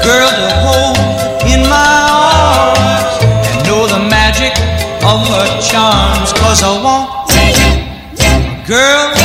girl to hold in my arms and know the magic of her charms. 'Cause I want a girl